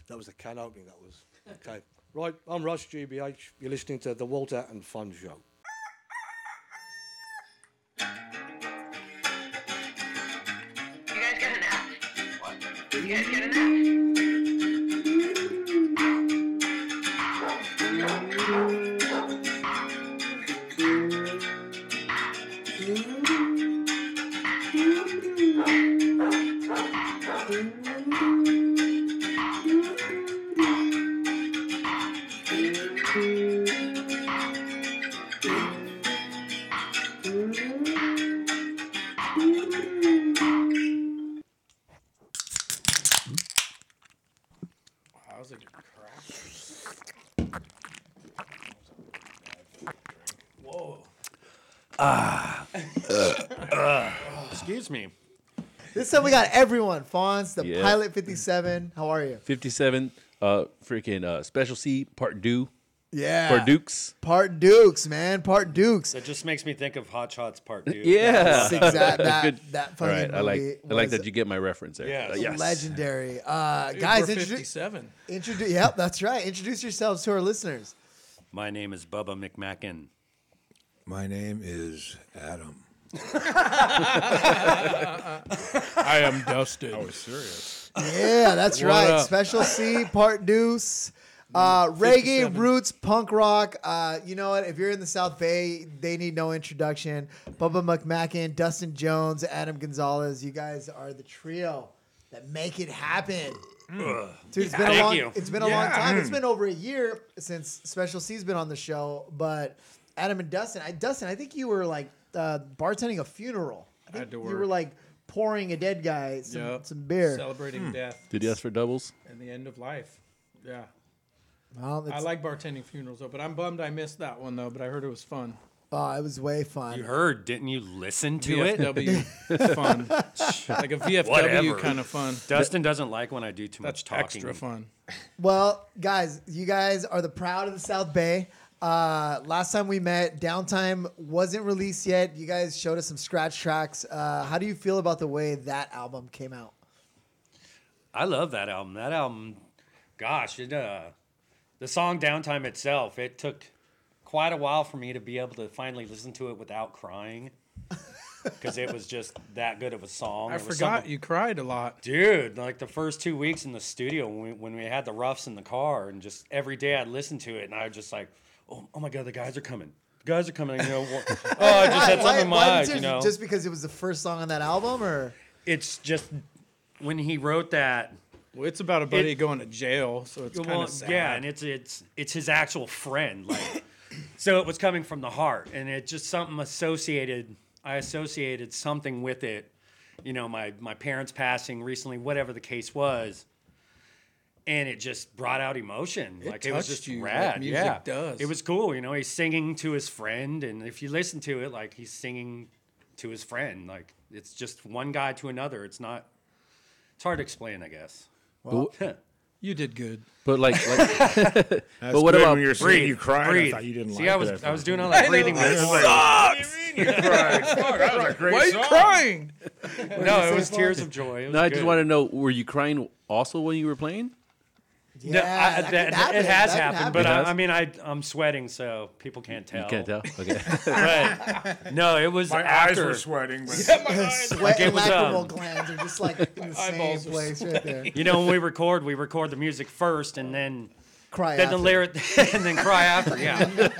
That was the can opening. That was okay. Right, I'm Russ GBH. You're listening to the Walter and Fun Show. You guys get an app? What? You guys get an app? Wow, was a good crack. Whoa. Excuse me. This time we got everyone. Fonz, the Yeah. Pilot 57. How are you? 57, freaking Special C, Part Due, Yeah. Part Dukes. Part Dukes, man. Part Dukes. That just makes me think of Hot Shots Part 2. Yeah. That's exact, Good. that All fucking right, I like movie that you get my reference there. Yes. Yes. legendary. Dude, Guys, we're introduce. 57. Yep, that's right. Introduce yourselves to our listeners. My name is Bubba McMacken. My name is Adam. I am Dustin. I was serious. Yeah, that's What right. up? Special C, Part Deuce. Reggae, 57. roots, punk rock. You know what? If you're in the South Bay, they need no introduction. Bubba McMacken, Dustin Jones, Adam Gonzalez. You guys are the trio that make it happen. Dude, it's been a Thank long. you. It's been a long time. It's been over a year since Special C's been on the show. But Adam and Dustin, I think you were like bartending a funeral. I think had to you work. were like pouring a dead guy Yep. some beer. Celebrating death Did you ask for doubles? and the end of life. Yeah. Well, I like bartending funerals, though, but I'm bummed I missed that one, though, but I heard it was fun. it was way fun. You heard, didn't you listen to it? VFW fun. Like a VFW Whatever. kind of fun. Dustin doesn't like when I do too That's much talking. extra fun. Well, guys, you guys are the proud of the South Bay. Last time we met, Downtime wasn't released yet. You guys showed us some scratch tracks. How do you feel about the way that album came out? I love that album. That album, gosh, the song Downtime itself, it took quite a while for me to be able to finally listen to it without crying. Because it was just that good of a song. I It was forgot something- you cried a lot. Dude, like the first 2 weeks in the studio when we had the roughs in the car, and just every day I'd listen to it, and I was just like, oh my God, the guys are coming. The guys are coming. You know, I just had something in my eyes, you know. Just because it was the first song on that album, or It's just when he wrote that. Well, it's about a buddy going to jail, so it's kind Well, of sad. yeah, and it's his actual friend, like, so it was coming from the heart, and it just something associated. I associated something with it, you know, my parents passing recently, whatever the case was, and it just brought out emotion. It Like it was touched just you like rad. music Yeah, does. it was cool. You know, he's singing to his friend, and if you listen to it, like he's singing to his friend. Like it's just one guy to another. It's not. It's hard to explain, I guess. You did good. But like That's But what good about when you're saying Breathe. you cried? Breathe. I thought you didn't See, like I was it. doing all that breathing. What do you mean you cried? Fuck, that was a great Why are you song. crying? No, it was tears of joy. It was no, I just good. want to know, were you crying also when you were playing? No, that could happen. it has That could happened, but happen. I mean, I'm sweating, so people can't tell. You can't tell. Okay. But no, it was My eyes after. were sweating. But sweat it and was, lacrimal glands are just like in the same eyeballs are place right there. You know, when we record the music first, and then Cry then after. the lyric, and then cry after. Yeah,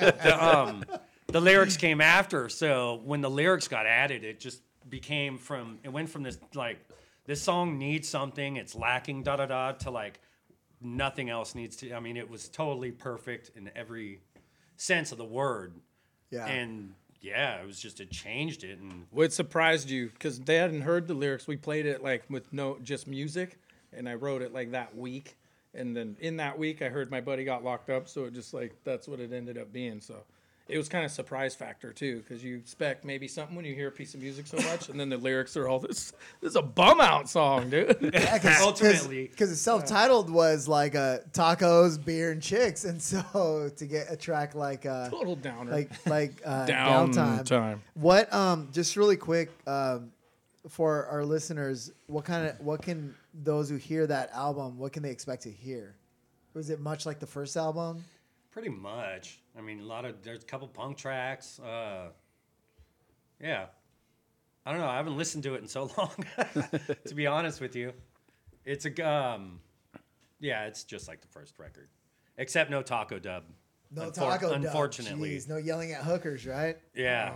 the lyrics came after. So when the lyrics got added, it just it went from this like this song needs something, it's lacking da da da to like nothing else needs to. I mean, it was totally perfect in every sense of the word. Yeah. And yeah, it was just it changed it, and What surprised you? Because they hadn't heard the lyrics. We played it like with just music, and I wrote it like that week. And then in that week, I heard my buddy got locked up, so it just like that's what it ended up being. So it was kind of surprise factor too, because you expect maybe something when you hear a piece of music so much, and then the lyrics are all this. This is a bum out song, dude. ultimately, because the self-titled was like tacos, beer, and chicks, and so to get a track like Total downer. downtime. Downtime. What just really quick for our listeners, what can those who hear that album, what can they expect to hear? Was it much like the first album? Pretty much. I mean, there's a couple punk tracks. Yeah. I don't know. I haven't listened to it in so long, to be honest with you. It's it's just like the first record, except no taco dub. No taco dub. Unfortunately. Jeez, no yelling at hookers, right? Yeah.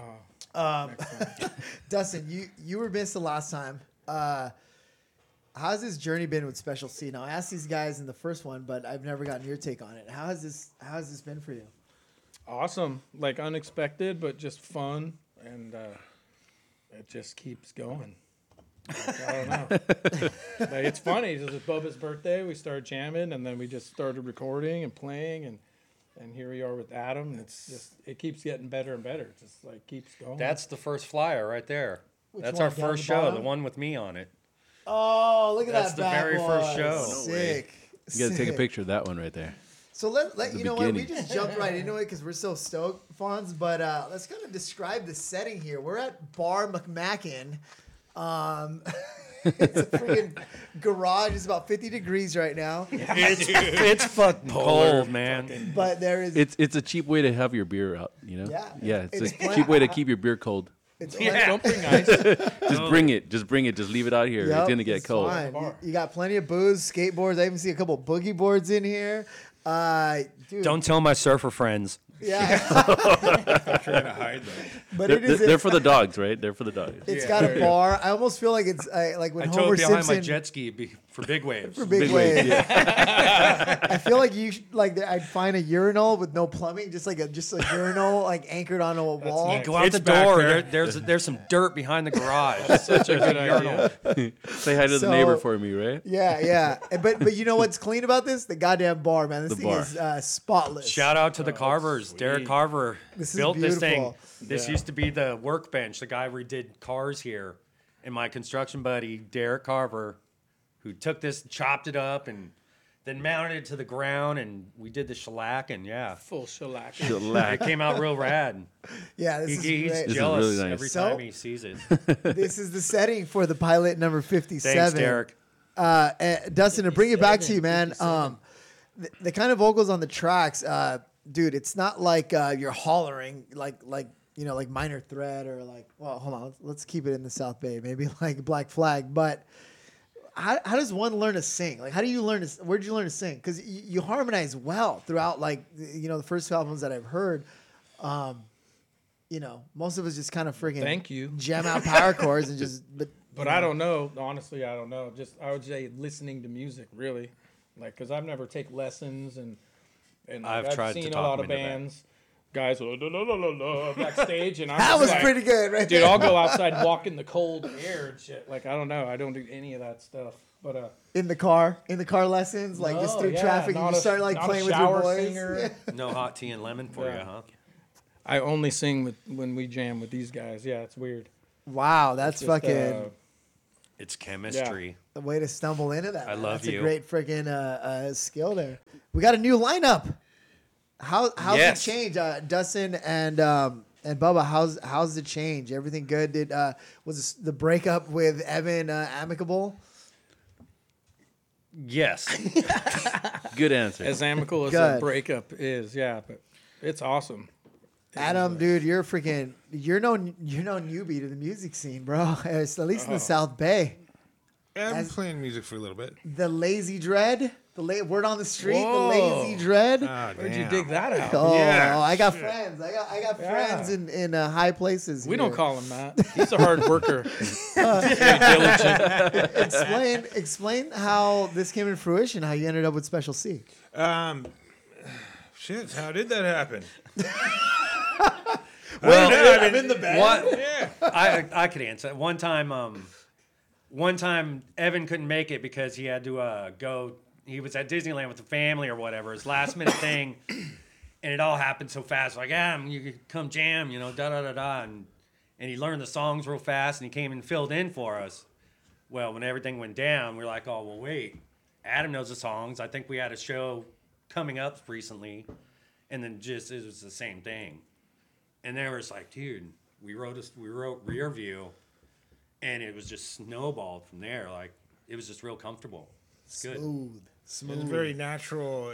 Dustin, you were missed the last time. How's this journey been with Special C? Now I asked these guys in the first one, but I've never gotten your take on it. How has this been for you? Awesome, like unexpected, but just fun, and it just keeps going. Like, I don't know. Like, it's funny. It was Bubba's birthday. We started jamming, and then we just started recording and playing, and here we are with Adam. And it keeps getting better and better. It just like keeps going. That's the first flyer right there. That's one, our down first the show, bottom? the one with me on it. Oh, look at That's that! the bad very boy. first show. Sick. You got to take a Sick. picture of that one right there. So let The you know what, we beginning. just jumped right into it because we're so stoked, Fonz. But let's kind of describe the setting here. We're at Bar McMacken. It's a freaking garage. It's about 50 degrees right now, It's fucking cold, man. but there is It's a cheap way to have your beer out, you know? Yeah. It's It's a plenty- cheap way to keep your beer cold. it's Yeah. Don't bring ice. Just bring it. Just leave it out here. Yep, it's going to get it's cold. fine. You got plenty of booze, skateboards. I even see a couple boogie boards in here. Dude, Don't tell my surfer friends. yeah. Trying to hide that. But They're, it is. they're for the dogs, right? They're for the dogs. It's got a bar. I almost feel like it's like when I Homer towed behind Simpson my jet ski for big waves. for big, Big waves. waves, I feel like I'd find a urinal with no plumbing, just a urinal like anchored on a wall. nice. Go out It's the back door. there. There's some dirt behind the garage. Such a good idea. Say hi to the So- neighbor for me, right? Yeah. But you know what's clean about this? The goddamn bar, man. This The thing bar. is spotless. Shout out to the Carvers. Derek Carver This is built this thing. beautiful. This used to be the workbench. The guy who did cars here, and my construction buddy Derek Carver, who took this, chopped it up, and then mounted it to the ground, and we did the shellac, and yeah, Full shellac. it Shellac. came out real rad. Yeah, this He's is great. is jealous really nice. every So- time he sees it. This is the setting for the pilot number 57. Thanks, Derek. Dustin, to bring it back to you, man. The kind of vocals on the tracks, dude, it's not like you're hollering like Minor Threat or hold on, let's keep it in the South Bay, maybe like Black Flag. But how does one learn to sing? Like, how do you learn to? Where'd you learn to sing? Because you harmonize well throughout, the first two albums that I've heard. Most of us just kind of freaking Thank you. jam out power chords and just. But I don't know. Honestly, I don't know. Just I would say listening to music, really, like because I've never take lessons and like, I've tried to seen a talk lot him of into that. bands, guys backstage, and I'm That just was like, pretty good, right Dude, there. I'll go outside and walk in the cold air and shit. Like I don't know. I don't do any of that stuff. But in the car lessons, like just no, through yeah, traffic, and not you a- start like not a playing with your shower voice. singer. No hot tea and lemon for Yeah. you, huh? I only sing when we jam with these guys. Yeah, it's weird. Wow, that's Just, fucking It's chemistry. a way to stumble into that. I man. love that's you. a great freaking skill there. We got a new lineup. How's Yes. it change, Dustin and Bubba? How's the change? Everything good? Was the breakup with Evan amicable? Yes. Good answer. as amicable as Good. a breakup is. Yeah, but it's awesome. Adam, dude, you're no newbie to the music scene, bro. It's at least in the South Bay. I've been As- playing music for a little bit. The Lazy Dread, word on the street, Whoa. the Lazy Dread. Ah, Where'd you damn. dig that out? Oh, Yeah, I got shit. friends. I got Yeah. friends in high places. We here. don't call him that. He's a hard worker. Very diligent. Explain how this came to fruition. How you ended up with Special C. Shit, how did that happen? Well, I'm in the band. What? Yeah. I could answer. One time Evan couldn't make it because he had to go. He was at Disneyland with the family or whatever. His last minute thing, and it all happened so fast. Like, you could come jam, da da da da, and he learned the songs real fast, and he came and filled in for us. Well, when everything went down, we were like, oh well, wait, Adam knows the songs. I think we had a show coming up recently, and then just it was the same thing. And then it was like, dude, we wrote Rear View, and it was just snowballed from there. Like, it was just real comfortable. It's good. Smooth. It was very natural.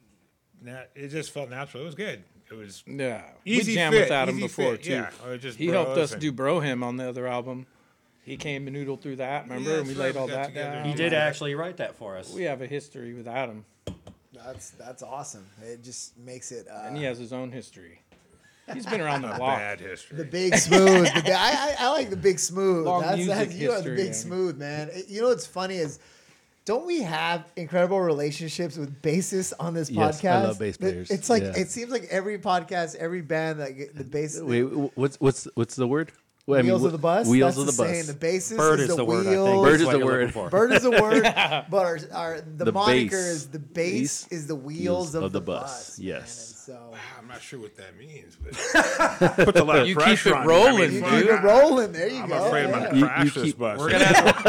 It just felt natural. It was good. It was Yeah. easy we jammed fit, with Adam easy before fit, too. yeah. Or just He helped bros us and- do Bro Him on the other album. He came and noodled through that, remember? Yeah, and we that's right, laid we all got that together. down. He did actually write that for us. We have a history with Adam, That's awesome. It just makes it. and he has his own history. He's been around the block. Bad history. The Big Smooth. I like the Big Smooth. Long That's music you are the history, Big yeah. Smooth, man. You know what's funny is, don't we have incredible relationships with bassists on this Yes, podcast? I love bass players. It's like Yeah. it seems like every podcast, every band that get the bass. Wait, what's the word? Well, I mean, Wheels of the bus. Wheels That's of the bus. saying. The bassist Bird is the word, I wheels. think. Bird That's is what the you're looking word. for. Bird is the word, but the The moniker bass. is the bass is the wheels of the bus. Yes. man. And so I'm not sure what that means, but puts a lot of You keep pressure it on rolling, you fuck, keep it rolling. There you I'm go. afraid I'm yeah. gonna crash this keep- bus. We're gonna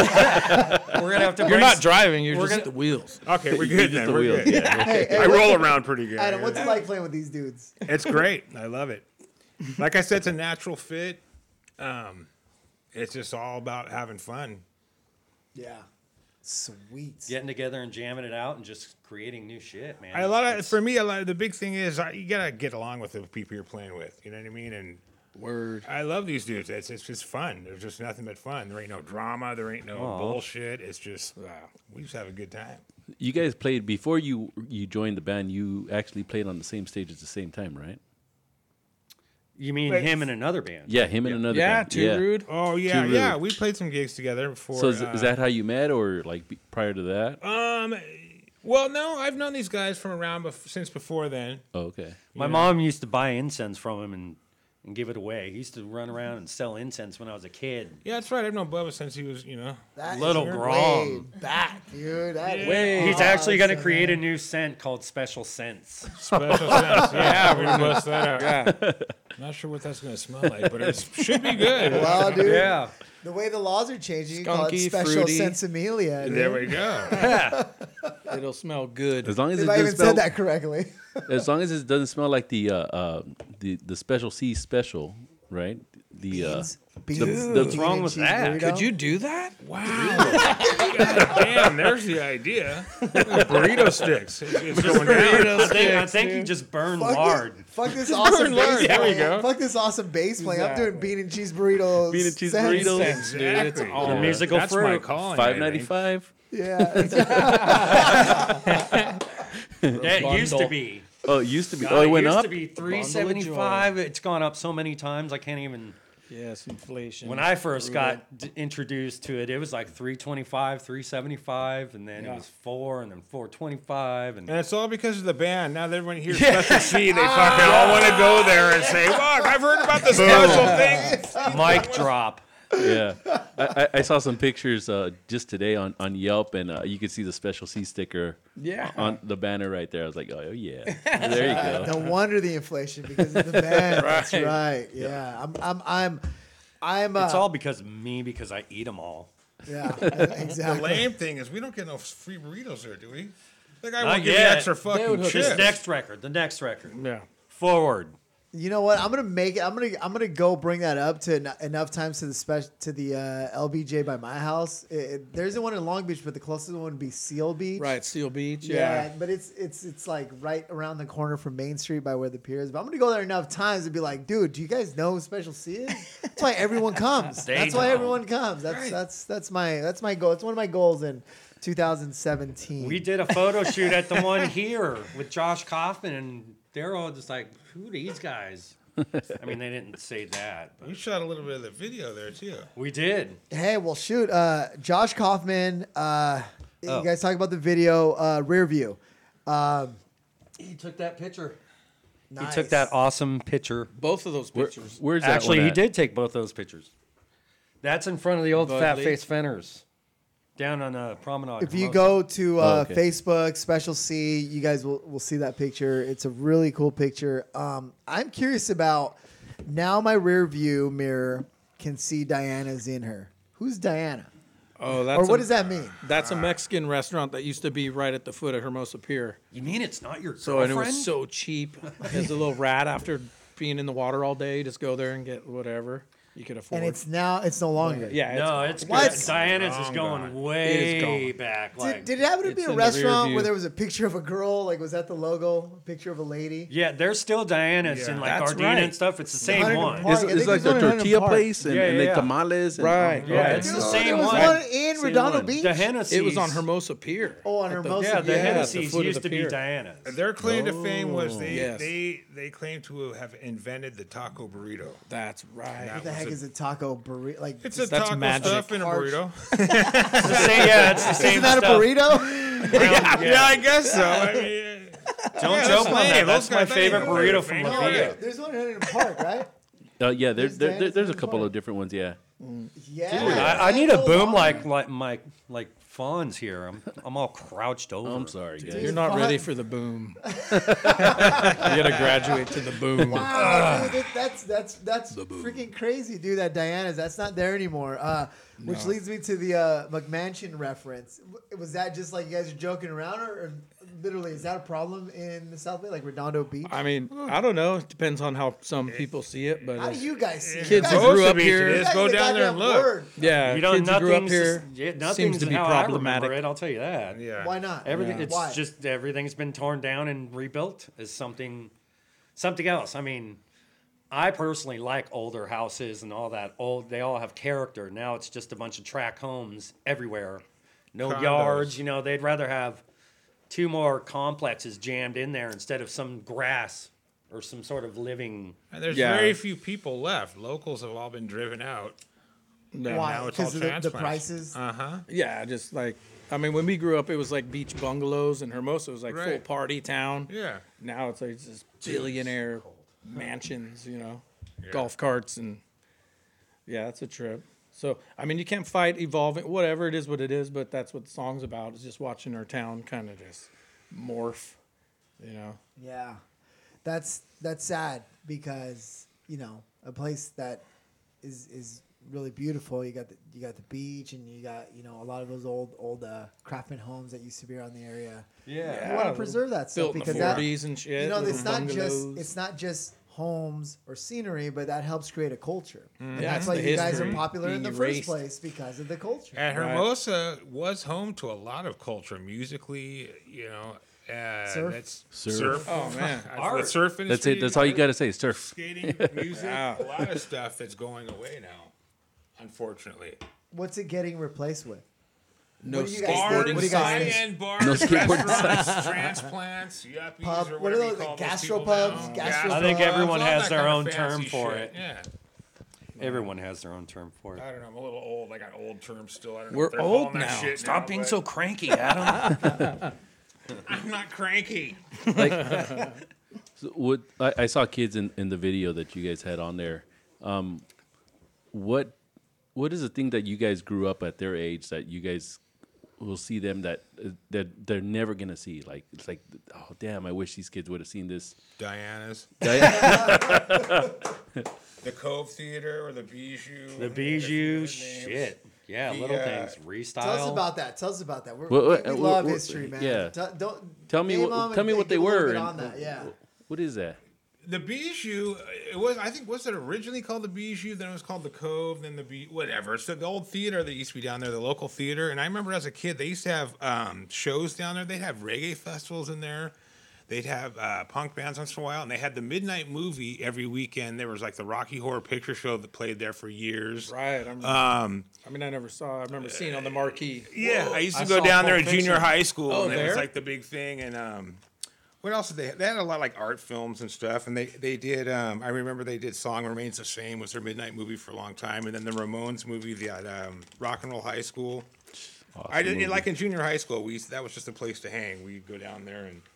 have to. You're bring not driving, you're we're just gonna- the wheels. Okay, we're You good just then. the We're wheels, good. yeah. Hey, I roll around pretty good. Adam, what's it like playing with these dudes? It's great. I love it. Like I said, it's a natural fit. It's just all about having fun. Yeah. Sweet. getting together and jamming it out and just creating new shit, man. For me, the big thing is you gotta get along with the people you're playing with. You know what I mean? And Word. I love these dudes. It's just fun. There's just nothing but fun. There ain't no drama. There ain't no bullshit. It's just we just have a good time. You guys played before you joined the band. You actually played on the same stage at the same time, right? You mean Wait. him and another band? Yeah, him and another Yeah, band. too rude. Oh yeah, Too yeah. rude. We played some gigs together before. So is that how you met, or like prior to that? Well, no, I've known these guys from around since before then. Oh, okay. My mom used to buy incense from him and give it away. He used to run around and sell incense when I was a kid. Yeah, that's right. I've known Bubba since he was, That Little is Grom. way back, dude. That is He's actually going to awesome, create man. a new scent called Special Scents. special sense. Yeah, we're gonna bust that out. Yeah. Not sure what that's gonna smell like, but it should be good. Well, dude, Yeah. the way the laws are changing, you call it Skunky, special fruity. sensimilia. Dude. There we go. It'll smell good. As long as If it I doesn't even smell, said that correctly. as long as it doesn't smell like the Special C special, right? Beans. What's wrong with that? Could you do that? Damn, there's the idea. Burrito sticks. It's going down. I think he just burned lard. Fuck this awesome bass There we playing. go. Fuck this awesome bass playing. I'm doing Exactly. bean and cheese burritos. Bean and cheese Sense. burritos. Sense, dude. It's Exactly. all The musical That's my fruit. calling. I think. $5.95. Yeah. That used to Bundle. be. Oh, it used to be. God, Oh, it went used up. to be $3.75. It's gone up so many times. I can't even. Yes, inflation. When I first got introduced to it, it was like $3.25, $3.75, and then it was $4, and then $4.25, and And it's all because of the band. Now that everyone hears Special C, they fucking all want to go there and say, "Look, I've heard about the special thing." mic drop. Yeah, I saw some pictures just today on Yelp, and you could see the Special C sticker Yeah. on the banner right there. I was like, oh yeah, there you go. No wonder the inflation because of the band. That's right. Yeah. I'm. It's all because of me because I eat them all. Yeah. The Exactly. lame thing is we don't get no free burritos there, do we? Like I Not won't give you yet. extra They fucking would hook chips. The next record. Yeah. Forward. You know what? I'm gonna make it. I'm gonna go bring that up to enough times to the LBJ by my house. There isn't one in Long Beach, but the closest one would be Seal Beach. Right, Seal Beach. Yeah, Yeah. but it's like right around the corner from Main Street by where the pier is. But I'm gonna go there enough times to be like, dude, do you guys know who Special C is? That's why everyone comes. That's why know. everyone comes. That's my goal. It's one of my goals in 2017. We did a photo shoot at the one here with Josh Kaufman, and they're all just like, who are these guys? I mean, they didn't say that, We but shot a little bit of the video there too. we did. Hey, well, shoot. Josh Kaufman. Oh. You guys talk about the video rear view. He took that picture. Nice. He took that awesome picture. Both of those pictures. Where's that Actually, one he at? did take both those pictures. That's in front of the old Bud Fat Lee. Face Fenners down on Promenade. If you Hermosa. go to okay. Facebook, Special C, you guys will see that picture. It's a really cool picture. I'm curious about now my rear view mirror can see Diana's in her. Who's Diana? Oh, that's Or what does that mean? That's a Mexican restaurant that used to be right at the foot of Hermosa Pier. You mean it's not your So and girlfriend? it was so cheap. As a little rat after being in the water all day, just go there and get whatever. you could afford. And it's no longer. yeah, it's No, gone. it's What? good. Diana's is Long going gone. It way is gone. back. Like, Did it happen to be It's a in the rear restaurant view. where there was a picture of a girl? Like, was that the logo? A picture of a lady? yeah, there's still Diana's Yeah. in like That's Gardena right. and stuff. It's the same Huntington one. Park. It's, I think it's like there's the one in tortilla Park. place and, Yeah, and like yeah. tamales. And, Right, oh, Yeah, okay. it's the There same was one. one in Same Redondo one. Beach. The Hennessy's. It was on Hermosa Pier. Oh, on At the- Hermosa. Yeah, the Yeah, Hennessy's foot of used the to be pier. Diana's. Their claim to fame was Yes. they claim to have invented the taco burrito. That's right. What the heck is a taco burrito? Like, It's a That's taco magic. stuff in a Arch. burrito. It's the same, yeah, it's the same isn't that a stuff. burrito? Yeah, I guess so. I mean, Don't yeah, joke that's on lame. that. Those That's my guys- favorite they- burrito from they- No, La Villa. there's one in Huntington Park, right? Yeah, There's there's Dan's a in couple Park. of different ones. Yeah. Yeah. I need a Hold boom on. like Fawn's here. I'm all crouched over. I'm sorry, guys. You're not ready for the boom. You gotta graduate to the boom. Wow, dude, that's freaking crazy, dude. That Diana's, that's not there anymore. Which leads me to the McMansion reference. Was that just like you guys are joking around, or literally is that a problem in the South Bay, like Redondo Beach? I mean, I don't know. It depends on how some people see it, but How do you guys see it? kids You who guys- grew Most up of it here, is. you guys Go are the down there and goddamn look. word. yeah, You know, kids who grew up nothing's here nothing's seems to be how I problematic. remember it. I'll tell you that. Yeah. Why not? Everything. Yeah. It's Why? just everything's been torn down and rebuilt as something else. I mean, I personally like older houses and all that. They all have character. Now it's just a bunch of track homes everywhere, no Condos. yards. You know, they'd rather have 2 more complexes jammed in there instead of some grass or some sort of living. And there's Yeah. very few people left. Locals have all been driven out. No. Why? Now it's all Because of the transplants. prices. Yeah, just like I mean, when we grew up, it was like beach bungalows, and Hermosa was like full Right. party town. Yeah. Now it's like just billionaire mansions, golf carts, and yeah, it's a trip. So I mean, you can't fight evolving, whatever it is, what it is. But that's what the song's about. Is just watching our town kind of just morph, Yeah, that's sad because a place that is really beautiful. You got the beach, and you got a lot of those old craftsman homes that used to be around the area. Yeah. You want to preserve that stuff built in the because that 40s and shit. it's little not just homes or scenery, but that helps create a culture. And Yeah, that's it's why the you guys are history popular in the being first erased. place because of the culture. And Hermosa was home to a lot of culture musically, Surf? That's Surf. Oh, man. The surf industry. That's it. That's all you got to say. Surf. Skating, music, a lot of stuff that's going away now, unfortunately. What's it getting replaced with? No What do you guys skateboarding think? What do you guys think? High-end bars, No skateboarding restaurants, transplants, yuppies, Pub- or what are whatever you those, call like those people gastropubs? now. Gastropubs? I think everyone all has that their kind of own term fancy for shit. it. Yeah. Everyone has their own term for it. I don't know. I'm a little old. I got old terms still. I don't know We're if they're old calling that now. shit Stop now, being but so cranky, Adam. I'm not cranky. So what I saw kids in the video that you guys had on there. What is the thing that you guys grew up at their age that you guys will see them that they're never gonna see? Like it's like, oh damn, I wish these kids would have seen this. Diana's, Yeah. the Cove Theater, or the Bijou. The Bijou, shit. Yeah, The, little things. Restyle. Tell us about that. Tell us about that. We What- love what- history, man. yeah. Don't Tell me name what. them Tell me and what they give a little were. bit and on that. Yeah. What is that? The Bijou, it was. I think was it originally called the Bijou? Then it was called the Cove. Then whatever. It's the old theater that used to be down there, the local theater. And I remember as a kid, they used to have shows down there. They'd have reggae festivals in there. They'd have punk bands once in a while, and they had the midnight movie every weekend. There was like the Rocky Horror Picture Show that played there for years. Right. I mean, I never saw. I remember seeing on the marquee. Yeah, I used to I go saw down there Pulp at junior Fiction. high school, Oh, and it was there? like the big thing. And what else did they have? They had a lot of like art films and stuff. And they did. I remember they did "Song Remains the Same" was their midnight movie for a long time, and then the Ramones movie, the Rock and Roll High School. Awesome I did movie. like in junior high school. That was just a place to hang. We'd go down there and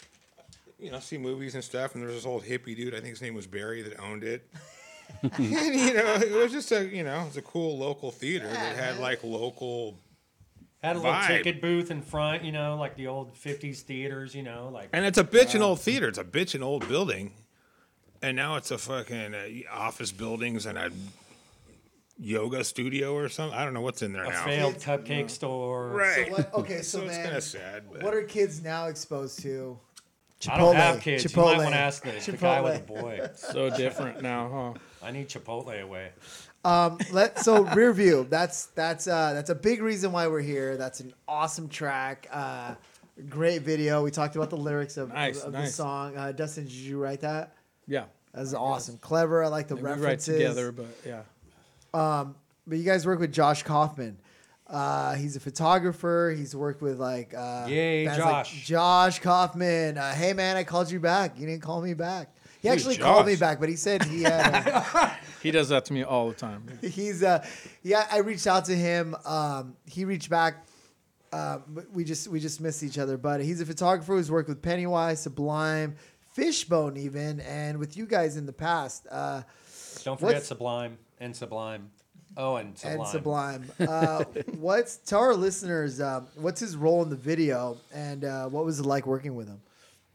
see movies and stuff. And there was this old hippie dude. I think his name was Barry that owned it. And it was just it was a cool local theater that had like local. Had a little vibe. ticket booth in front, like the old 50s theaters, like. And it's a bitchin' old theater. It's a bitchin' old building. And now it's a fucking office buildings and a yoga studio or something. I don't know what's in there A now. failed cupcake store. Right. So what, okay, so, So it's man, kind of sad. But what are kids now exposed to I don't have Chipotle. kids. You might Chipotle. want to ask the guy with a boy. So different now, huh? I need Chipotle away. So Rear View. That's a big reason why we're here. That's an awesome track. Great video. We talked about the lyrics of the Nice. song. Dustin, did you write that? Yeah. That's awesome. Clever. I like the We write references. together, but yeah. But you guys work with Josh Kaufman. He's a photographer. He's worked with like Yay, bands like Josh. Josh Kaufman. Hey man, I called you back. You didn't call me back. He Who's actually called me Josh? back, but he said he had. He does that to me all the time. He's I reached out to him. He reached back. We just missed each other. But he's a photographer who's worked with Pennywise, Sublime, Fishbone, even, and with you guys in the past. Don't forget What's- Sublime and Sublime. Oh, and Sublime. And Sublime. Tell our listeners what's his role in the video, and what was it like working with him?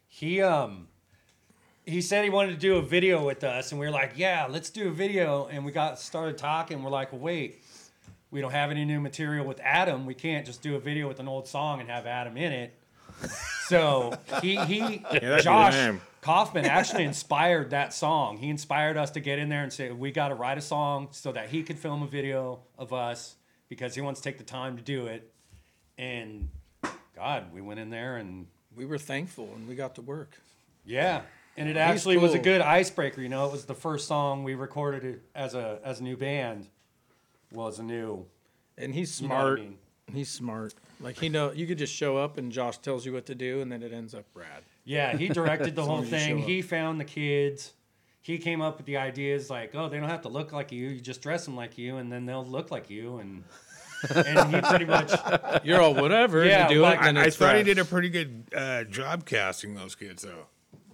He said he wanted to do a video with us, and we were like, yeah, let's do a video. And we started talking. We're like, well, wait, we don't have any new material with Adam. We can't just do a video with an old song and have Adam in it. So that'd be the Josh name. Kaufman actually inspired that song. He inspired us to get in there and say, we got to write a song so that he could film a video of us because he wants to take the time to do it. And God, we went in there and We were thankful and we got to work. yeah. And it actually was a cool. good icebreaker. You know, it was the first song we recorded it as a new band. Was a new. And he's You know what I smart. mean? He's smart. Like you could just show up and Josh tells you what to do and then it ends up rad. Yeah, he directed the As whole long as you thing. show up. He found the kids. He came up with the ideas like, oh, they don't have to look like you. You just dress them like you, and then they'll look like you. And he pretty much, You're all whatever. Yeah, you do like, it, and I it's thought he rad. did a pretty good job casting those kids, though.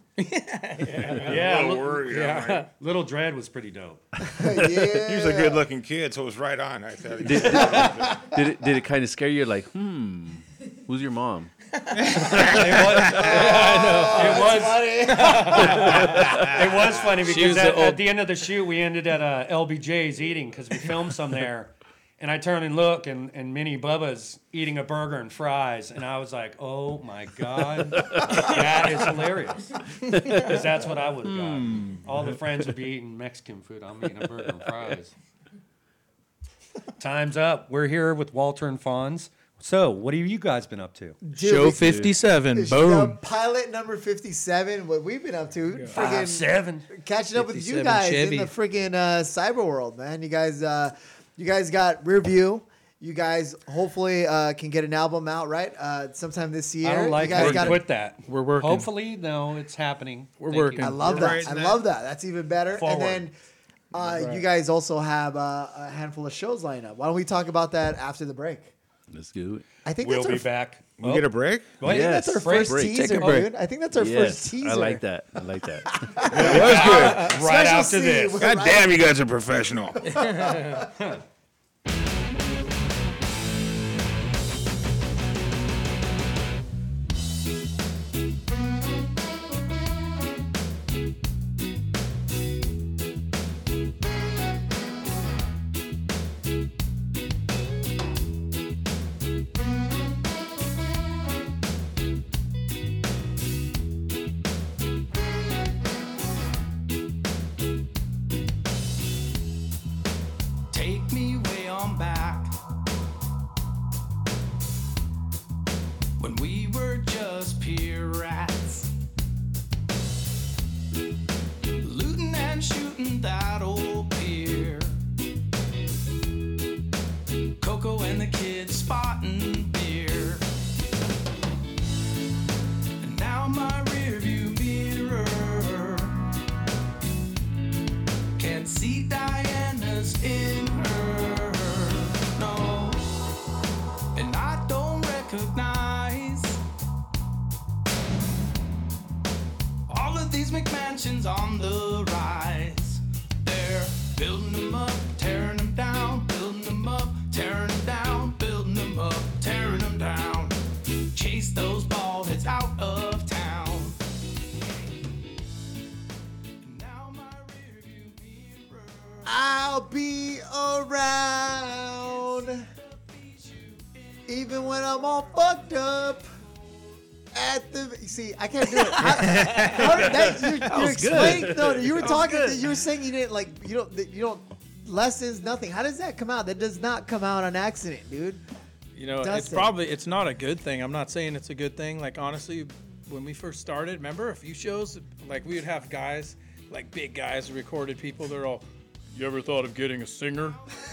yeah, I'm a little worried. I'm like, Little Dread was pretty dope. Yeah. he was a good-looking kid, so it was right on. I thought. Did it kind of scare you? Like, who's your mom? It was funny She because was the at old- the end of the shoot, we ended at LBJ's eating because we filmed some there. And I turn and look, and Minnie Bubba's eating a burger and fries. And I was like, oh, my God. That is hilarious. Because that's what I would have gotten. All the friends would be eating Mexican food. I'm eating a burger and fries. Time's up. We're here with Walter and Fonz. So, what have you guys been up to? Dude, Show we- 57. the Boom. pilot number 57. What we've been up to? Friggin' 7. catching up with you 57 guys Chevy. in the freaking cyber world, man. You guys got Rear View. You guys hopefully can get an album out, right? Sometime this year. I don't like you how guys you got put that. We're working. Hopefully, no, it's happening. We're Thank you. working. I love We're that. writing I that. love that. That's even better. Forward. And then you guys also have a handful of shows lined up. Why don't we talk about that after the break? Let's do it. I think We'll that's be our, back. We get a break. Go ahead. Yes. that's our Break, first break. teaser, Take a break. dude. I think that's our Yes, first teaser. I like that. I like that. It was good. Right Special after C. this. We're God right- damn, you guys are professional. Take me way on back when we were just pure rats, looting and shooting that old pier. Coco and the kids spotting beer, and now my rearview mirror can't see Diana's in her, no, and I don't recognize all of these McMansions on the rise. They're building them up, tearing them down, building them up, tearing them down, building them up, tearing them down. Chase those bald heads out of town. Now my rearview mirror. I'll be around even when I'm all fucked up. at the. See, I can't do it. You're explaining. No, you were talking. You were saying you didn't like. You don't. Lessons, nothing. How does that come out? That does not come out on accident, dude. You know, it's not a good thing. I'm not saying it's a good thing. Like, honestly, when we first started, remember a few shows, like we would have guys, like big guys, recorded people. They're all, you ever thought of getting a singer?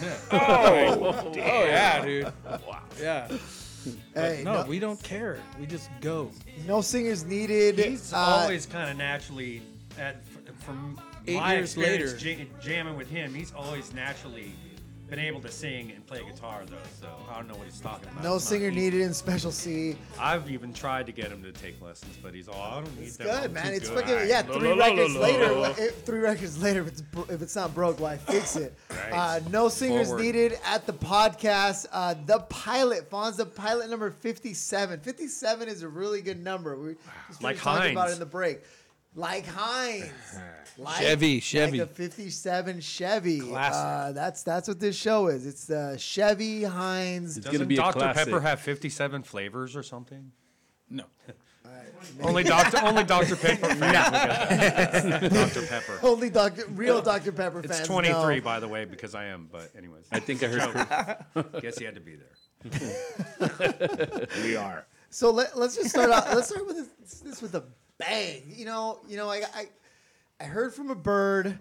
Oh yeah, dude. Wow. Yeah. Hey, No, we don't care. We just go. no singers needed. He's always kind of naturally, from 8 my years experience later. jamming with him, he's always naturally been able to sing and play guitar, though. So I don't know what he's talking about. no It's not singer easy. needed in Special C. I've even tried to get him to take lessons, but he's all, I don't need It's them. good, I'm man. too It's good." fucking yeah. 3 records later. 3 records later, if it's not broke, why fix it? Right. No singers Forward. needed at the podcast. The pilot, Fonz, the pilot number 57. 57 is a really good number. We just Like finished talking about Heinz. it in the break. Like Heinz. Like, Chevy. Like a 57 Chevy. Classic. That's what this show is. It's the Chevy Heinz. It's gonna Doesn't be a Dr. classic. Pepper have 57 flavors or something? No. Only Dr. Pepper fans will get that. Dr. Pepper. Only real Dr. Pepper fans. It's 23, know. by the way, because I am. But anyways, I think I heard. guess he had to be there. We are. So let's just start out. Let's start with this with a bang. You know. I heard from a bird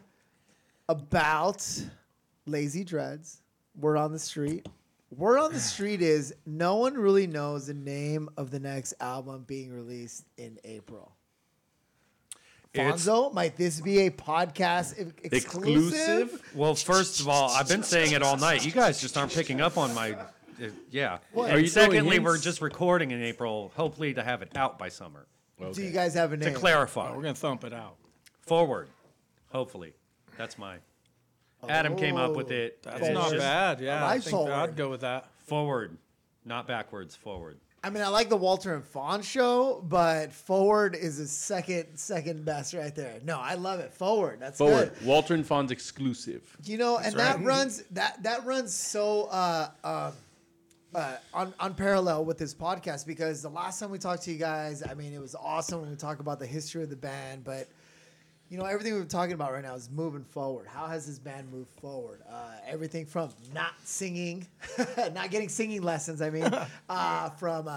about Lazy Dreads. Word on the street. Word on the street is no one really knows the name of the next album being released in April. It's- Fonzo, might this be a podcast exclusive? Well, first of all, I've been saying it all night. You guys just aren't picking up on my. Yeah. What? And Are you throwing secondly, hints? we're just recording in April, hopefully to have it out by summer. Do you guys have a To name? clarify, We're gonna thump it out. forward, hopefully. That's my. Adam came up with it. That's It's not just bad. Yeah, I like think forward. I'd go with that. Forward, not backwards. Forward. I mean, I like the Walter and Fawn show, but Forward is a second best right there. No, I love it. Forward. That's Forward. good. Walter and Fonz exclusive. You know, and that runs so on parallel with this podcast, because the last time we talked to you guys, I mean, it was awesome when we talked about the history of the band, but you know, everything we're talking about right now is moving forward. How has this band moved forward? Everything from not singing, not getting singing lessons. I mean, from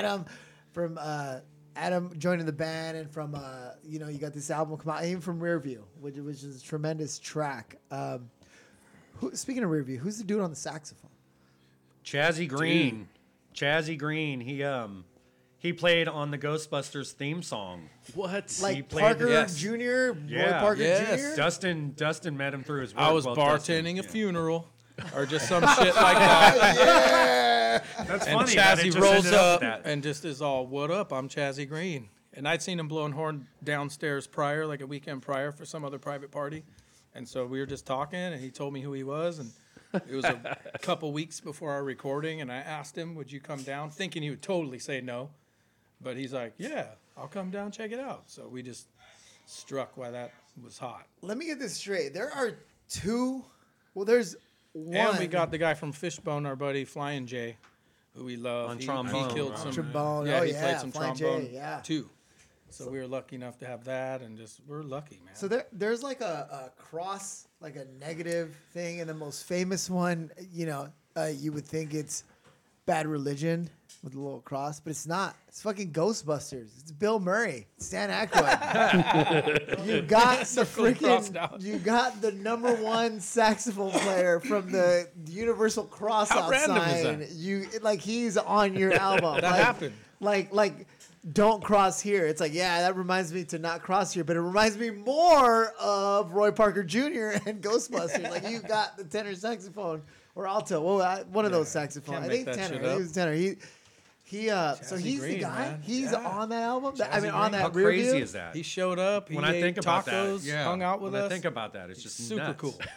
Adam joining the band, and from you know, you got this album come out, even from Rearview, which is a tremendous track. Speaking of Rearview, who's the dude on the saxophone? Chazzy Green. Chazzy Green. He played on the Ghostbusters theme song. What? Like played- Parker yes. Jr., Roy Yeah. Parker Yes. Jr. Dustin met him through his work. I was Well, bartending Dustin, a yeah. funeral or just some shit like that. That's And funny. that it Chazzy just rolls ended up with that. and just is all, "What up? I'm Chazzy Green." And I'd seen him blowing horn downstairs prior, like a weekend prior, for some other private party. And so we were just talking, and he told me who he was. And it was a couple weeks before our recording, and I asked him, "Would you come down?" Thinking he would totally say no. But he's like, "Yeah, I'll come down, check it out." So we just struck why that was hot. Let me get this straight. There are two. Well, there's one. And we got the guy from Fishbone, our buddy Flying J, who we love. On He trombone. killed some Trombone. Yeah, Oh, he yeah, played some Flying J, trombone yeah. too. So we were lucky enough to have that, and just we're lucky, man. So there's like a cross, like a negative thing, and the most famous one, you know, you would think it's Bad Religion with a little cross, but it's not. It's fucking Ghostbusters. It's Bill Murray, Stan Aykroyd. You got the crossed freaking, out. you got the #1 saxophone player from the Universal Cross How out random is sign. that? You like he's on your album. That happened. Like. Don't cross here. It's like, yeah, that reminds me to not cross here, but it reminds me more of Roy Parker Jr. and Ghostbusters. Like, you got the tenor saxophone or alto. Well, one of those saxophones. Can't I make think that tenor. shit up. He was tenor. So Jazzy he's the Green, guy. man. He's Yeah. on that album. I mean, Jazzy on Green. How that rear crazy view. is that? He showed up. He When I ate think about tacos, that, yeah. hung out with when us. I think about that, it's just super nuts. cool.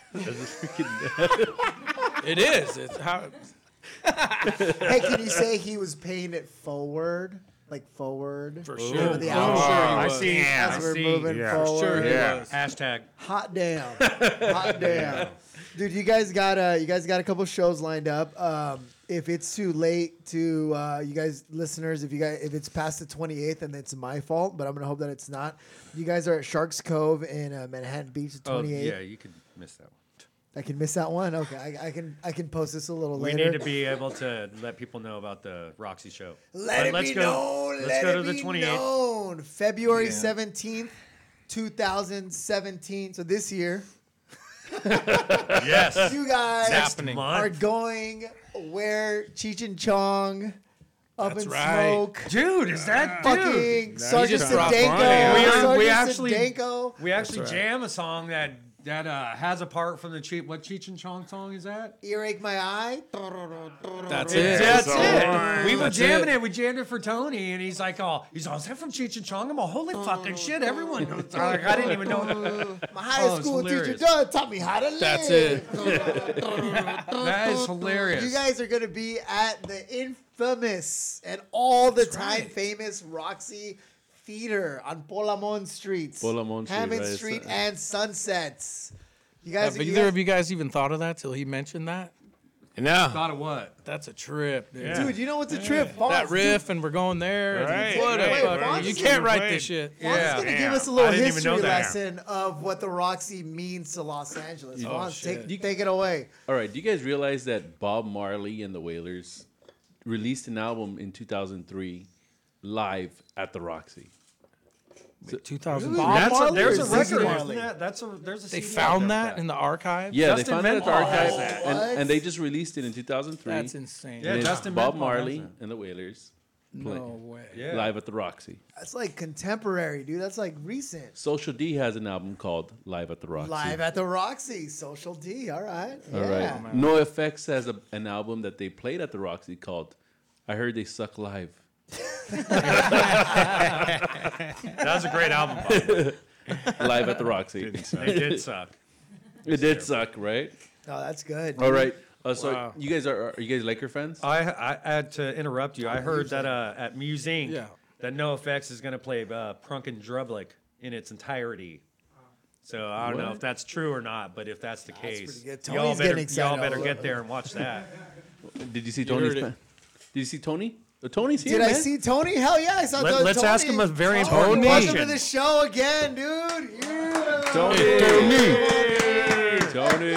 It is. It's how. Hey, can you say he was paying it forward? Like forward? For Over sure. the I'm album. sure he I was. see. As I we're see. moving forward. Sure he Yeah. was. Hashtag. Hot damn. Hot damn. Dude, you guys got a couple shows lined up. if it's too late to you guys listeners, if it's past the 28th, and it's my fault, but I'm gonna hope that it's not. You guys are at Sharks Cove in Manhattan Beach, the 28th. Oh, yeah, you could miss that one. I can miss that one. Okay, I can post this a little We later. need to be able to let people know about the Roxy show. Let it let's be go, known. Let's go to the be 28th. known. February 17th, 2017. So this year, Yes. you guys happening. are going where Cheech and Chong up That's in right. smoke. Dude, is that Fucking Sergeant just dropped Sudenko. money. We Sergeant actually- Sudenko. We actually right. jam a song that has a part from the What Cheech and Chong song is that? Earache my eye. That's it. That's it. We were That's jamming it. it. We jammed it for Tony, and he's like, "Oh, is that from Cheech and Chong?" I'm all, "Holy fucking shit!" Everyone knows. Like, I didn't even know. My high Oh, it's school teacher hilarious. taught me how to live. That's it. That is hilarious. You guys are going to be at the infamous and all the time famous Roxy Theater on Polamon Street. Polamon Street, Hammond right, Street so- and Sunsets. You guys, Have either of you guys even thought of that till he mentioned that? No. Thought of what? That's a trip, dude. dude, you know what's a trip? Fonz, That riff, and we're going there. Right, And what right, a fucking- right. You Fonz can't is write great. this shit. Fonz is going to give damn. us a little I didn't even know history that. lesson of what the Roxy means to Los Angeles. Oh, Fonz, shit. take it away. All right, do you guys realize that Bob Marley and the Wailers released an album in 2003 live at the Roxy? 2000. Bob Marley There's or a Ziggy record. Marley? Isn't that? There's a They CD found out there that with in the archive. Yeah, Justin they found it at the Mendenhall archive, has that. What? and they just released it in 2003. That's insane. Yeah, and it's Justin Bob Mendenhall has Marley that. and the Wailers No way. Yeah. live at the Roxy. That's like contemporary, dude. That's like recent. Social D has an album called Live at the Roxy. Live at the Roxy. Social D. All right. All Yeah. right. NoFX has an album that they played at the Roxy called I Heard They Suck Live. That was a great album. Bob. Live at the Roxy. They did suck. It did suck, right? Oh, that's good. All right. So Wow. you guys are you guys Laker fans? I had to interrupt you. I heard that at Muse Inc. Yeah. that NoFX is going to play Prunken Drublick in its entirety. So I don't know if that's true or not, but if that's the case, pretty good. y'all Tony's better, getting excited y'all better all get over. there and watch that. Did you see heard Tony's? it. Did you see Tony? Tony's here, Did man. I see Tony? Hell yeah, I saw Tony. Let's ask him a very important Tony. Welcome question. to the show again, dude. Yeah. Tony.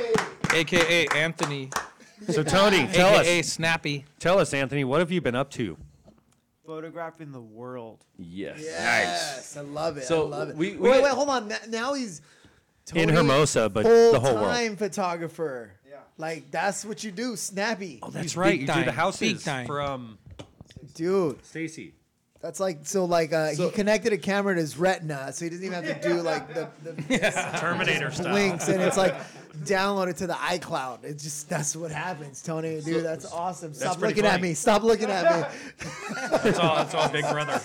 AKA Anthony. So Tony, tell AKA us, Snappy. Anthony, what have you been up to? Photographing the world. Yes. Yes, I love it. So I love it. we wait, get- hold on. Now he's In Tony, Hermosa, but the whole world. full-time photographer. Yeah. Like that's what you do, snappy, Oh, that's He's right. big You do time, the houses big time. from dude. Stacy. That's like he connected a camera to his retina, so he doesn't even have to do like the Terminator style. links, and it's like download it to the iCloud. It's just that's what happens, Tony. Dude, that's awesome. Stop pretty looking at funny. me. Stop looking at me. It's all Big Brother.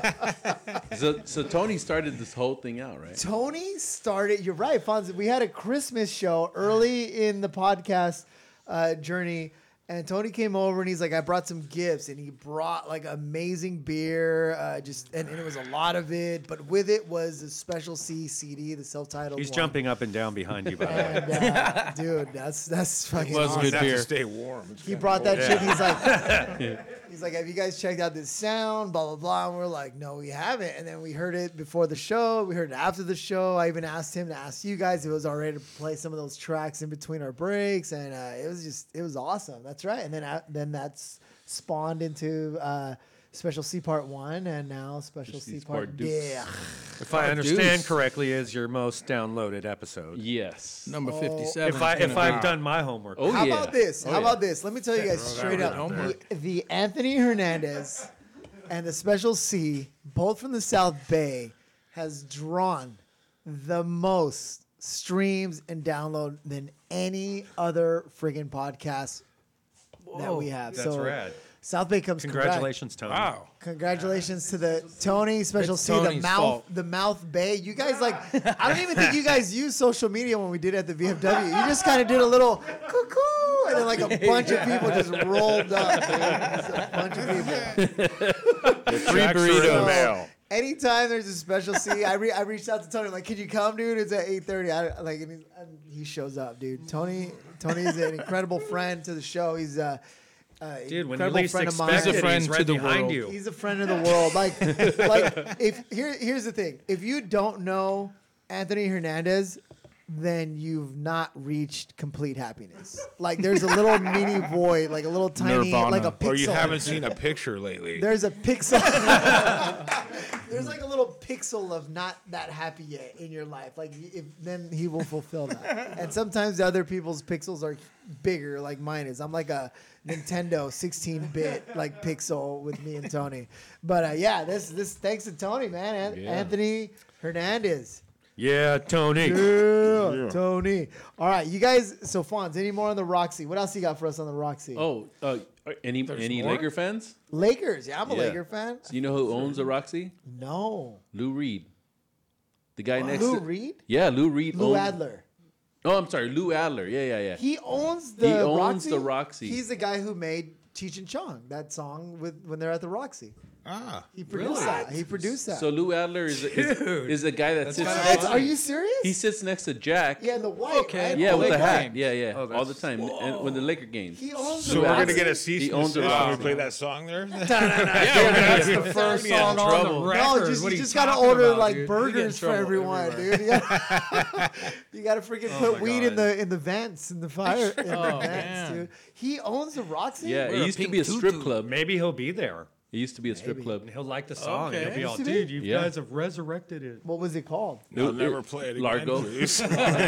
So Tony started this whole thing out, right? Tony started. You're right, Fonz. We had a Christmas show early in the podcast journey, and Tony came over and he's like, "I brought some gifts," and he brought like amazing beer, and it was a lot of it, but with it was a Special C CD, the self-titled. He's one. jumping up and down behind you, by the way. And, dude, that's fucking was awesome. good Have beer. to stay warm. It's He kinda brought that cold. shit. He's like, have you guys checked out this sound? Blah, blah, blah. And we're like, no, we haven't. And then we heard it before the show. We heard it after the show. I even asked him to ask you guys. It was already to play some of those tracks in between our breaks. And it was awesome. That's right. And then that's spawned into Special C Part 1 and now Special C Part 2. Yeah. If I understand Deuce. correctly, is your most downloaded episode. Yes. Number 57. If I've done my homework. Oh How yeah. about this? Oh, How yeah. about this? Let me tell you guys straight up. homework. The Anthony Hernandez and the Special C, both from the South Bay, has drawn the most streams and download than any other friggin' podcast that we have. That's so rad. South Bay comes Congratulations, Tony. Wow. Congratulations to the Tony Special It's C, Tony's fault. the Mouth Bay. You guys I don't even think you guys used social media when we did it at the VFW. You just kind of did a little cuckoo, and then like a bunch of people just rolled up. Dude. Just a bunch of people. Free Checks are in the burritos. mail. Anytime there's a Special C, I reached out to Tony. I'm like, can you come, dude? It's at 8:30. And he shows up, dude. Tony is an incredible friend to the show. Dude, when you incredible least friend of mine. expect He's a it, friend he's to right the behind world. you. He's a friend of the world. Like here's the thing. If you don't know Anthony Hernandez, then you've not reached complete happiness. Like there's a little mini void, like a little tiny, Nirvana. like a pixel. Or you haven't seen a picture lately. There's a pixel. There's like a little pixel of not that happy yet in your life. Like then he will fulfill that. And sometimes other people's pixels are bigger, like mine is. I'm like a Nintendo 16-bit like pixel with me and Tony. But yeah, this thanks to Tony, man. Anthony Hernandez. Yeah, Tony. Yeah, Tony. All right, you guys. So Fonz, any more on the Roxy? What else you got for us on the Roxy? Oh, any more? Laker fans? Lakers. Yeah, I'm a Yeah. Laker fan. So you know who owns the Roxy? No. Lou Reed. The guy next Lou to Reed? Yeah, Lou Reed. Lou owns- Adler. Oh, I'm sorry, Lou Adler. Yeah. He owns the He owns Roxy? the Roxy. He's the guy who made Cheech and Chong, that song when they're at the Roxy. Ah, He produced that. He produced that. So Lou Adler is the guy that sits. Are you serious? He sits next to Jack. yeah, in the white. Okay. Right? Yeah, with the Laker hat. games. Yeah, Oh, all the time. And when the Laker games. He owns so the we're Roxy. gonna get a cease He and owns the desist when we Roxy. play that song there. That's the first song on the record. No, What you are just gotta talking order about, like dude? burgers for trouble everyone, everywhere. dude. You gotta freaking put my weed God. in the vents in the fire in the vents, man. dude. He owns the Roxy. Yeah, Wear it a used to pink be a strip tutu. club. Maybe he'll be there. It used to be a strip club. And he'll like the song. And he'll be all, Used to be? dude, you Yeah. guys have resurrected it. What was it called? I'll never play it again, Largo. please.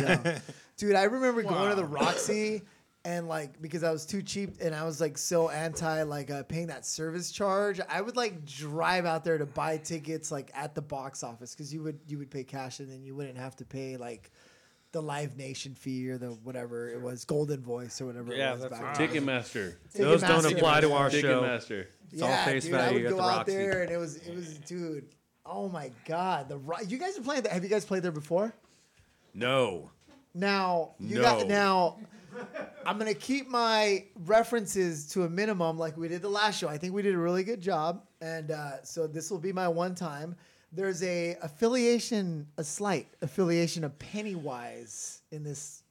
Dude, I remember going to the Roxy and like because I was too cheap and I was like so anti like paying that service charge. I would like drive out there to buy tickets like at the box office because you would pay cash and then you wouldn't have to pay like the Live Nation fee or the whatever it was, Golden Voice or whatever Yeah, it was that's back right. then. Ticketmaster. Those don't Ticketmaster. apply to our show. Ticketmaster. It's all Yeah, face dude, I value would at go the out Roxy. there and it was dude. Oh my God, you guys are playing. Have you guys played there before? No. Now No. I'm gonna keep my references to a minimum, like we did the last show. I think we did a really good job, and so this will be my one time. There's a slight affiliation of Pennywise in this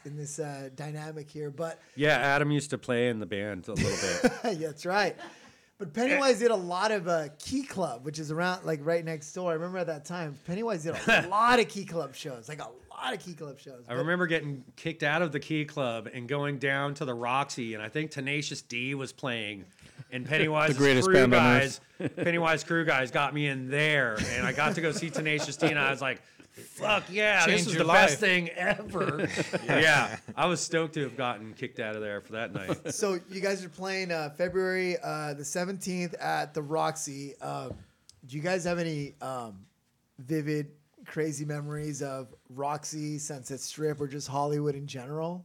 dynamic here, but Yeah, Adam used to play in the band a little bit. that's right. But Pennywise did a lot of Key Club, which is around like right next door. I remember at that time, Pennywise did a lot of Key Club shows, like a lot of Key Club shows. I remember getting kicked out of the Key Club and going down to the Roxy, and I think Tenacious D was playing. And Pennywise's greatest crew band on guys, Pennywise crew guys got me in there, and I got to go see Tenacious D, and I was like, "Fuck yeah, Changed this is your the best life. thing ever!" Yeah, I was stoked to have gotten kicked out of there for that night. So you guys are playing February the 17th at the Roxy. Do you guys have any vivid, crazy memories of Roxy, Sunset Strip, or just Hollywood in general?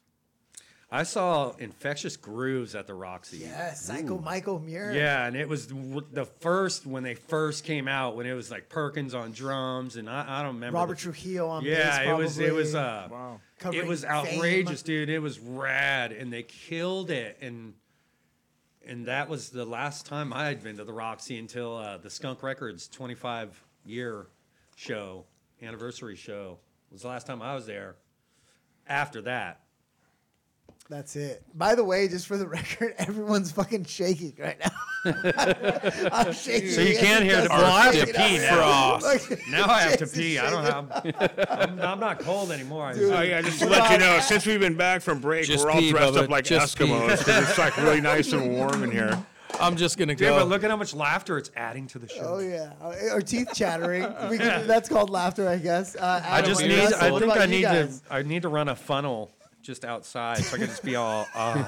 I saw Infectious Grooves at the Roxy. Yeah, Psycho Michael Muir. Yeah, and it was the first when they first came out when it was like Perkins on drums, and I don't remember Robert Trujillo on bass. Yeah, it was Wow. it covering was Fame. outrageous, dude. It was rad, and they killed it. And that was the last time I had been to the Roxy until the Skunk Records 25-year show, anniversary show, was the last time I was there. After that, That's it. By the way, just for the record, everyone's fucking shaking right now. I'm shaking. so you can't hear the. Well, I have to pee now. Like, Now I have to Jason's pee. I don't shaking. have. I'm not cold anymore. Oh yeah, just to let you know, since we've been back from break, Just we're all pee, dressed Bubba, up like just pee. Eskimos because it's like really nice and warm in here. I'm just gonna Dude, go. but look at how much laughter it's adding to the show. Oh yeah, or teeth chattering. That's called laughter, I guess. I just Adam, need. Russell, I what think about I you need to. guys? I need to run a funnel just outside so I can just be all.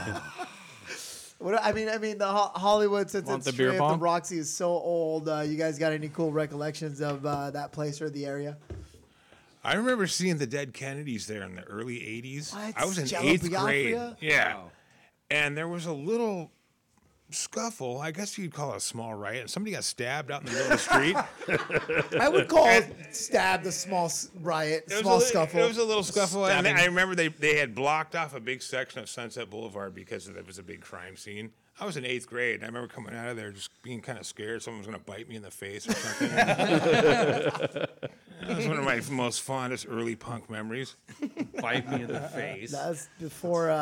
What I mean, the Hollywood Sunset Want the beer Strip, the bomb? Roxy is so old. You guys got any cool recollections of that place or the area? I remember seeing the Dead Kennedys there in the early '80s. What? I was in Jello 8th grade. Biafra? Yeah, and there was a little scuffle. I guess you'd call it a small riot. And somebody got stabbed out in the middle of the street. I would call stab the small riot, It was small a li- scuffle. It was a little scuffle, and Stabbing. I remember they had blocked off a big section of Sunset Boulevard because it was a big crime scene. I was in 8th grade, and I remember coming out of there just being kind of scared someone was going to bite me in the face or something. That was one of my most fondest early punk memories. Bite me in the face. That's before